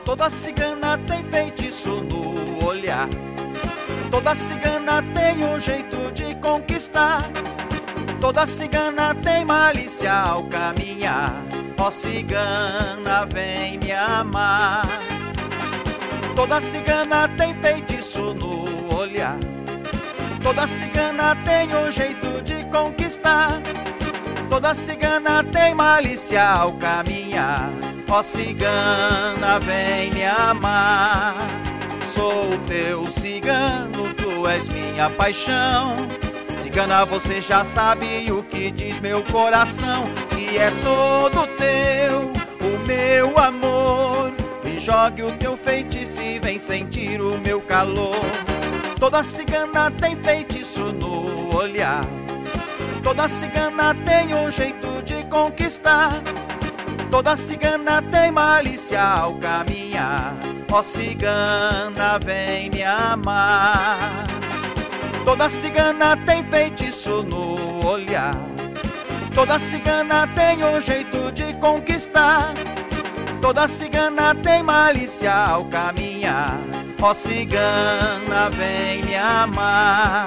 Toda cigana tem feitiço no olhar. Toda cigana tem um jeito de conquistar. Toda cigana tem malícia ao caminhar. Ó cigana, vem me amar. Toda cigana tem feitiço no olhar. Toda cigana tem um jeito de conquistar. Toda cigana tem malícia ao caminhar. Ó cigana, vem me amar. Sou teu cigano, tu és minha paixão. Cigana, você já sabe o que diz meu coração, que é todo teu, o meu amor. Me jogue o teu feitiço e vem sentir o meu calor. Toda cigana tem feitiço no olhar. Toda cigana tem um jeito de conquistar. Toda cigana tem malícia ao caminhar. Ó cigana, vem me amar. Toda cigana tem feitiço no olhar. Toda cigana tem um jeito de conquistar. Toda cigana tem malícia ao caminhar. Ó cigana, vem me amar.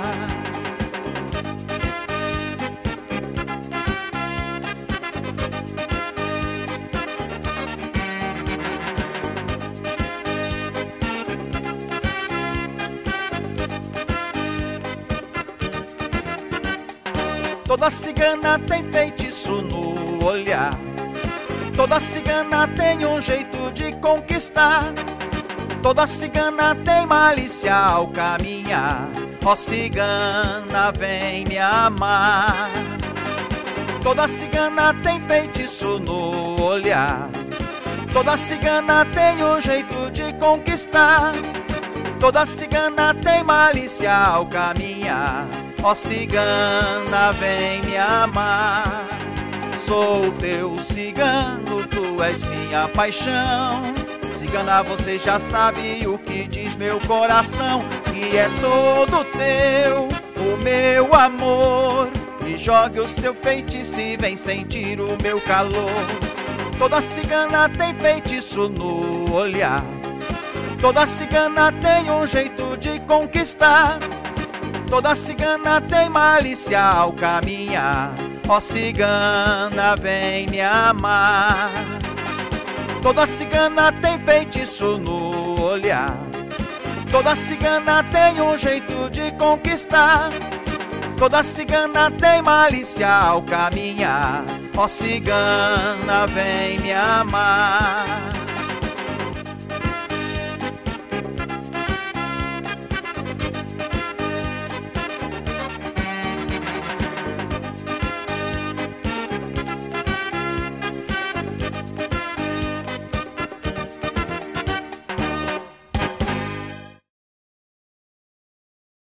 Toda cigana tem feitiço no olhar. Toda cigana tem um jeito de conquistar. Toda cigana tem malícia ao caminhar. Ó cigana, vem me amar. Toda cigana tem feitiço no olhar. Toda cigana tem um jeito de conquistar. Toda cigana tem malícia ao caminhar. Ó cigana, vem me amar. Sou teu cigano, tu és minha paixão. Cigana, você já sabe o que diz meu coração, que é todo teu, o meu amor. Me jogue o seu feitiço e vem sentir o meu calor. Toda cigana tem feitiço no olhar. Toda cigana tem um jeito de conquistar. Toda cigana tem malícia ao caminhar. Ó cigana, vem me amar. Toda cigana tem feitiço no olhar. Toda cigana tem um jeito de conquistar. Toda cigana tem malícia ao caminhar. Ó cigana, vem me amar.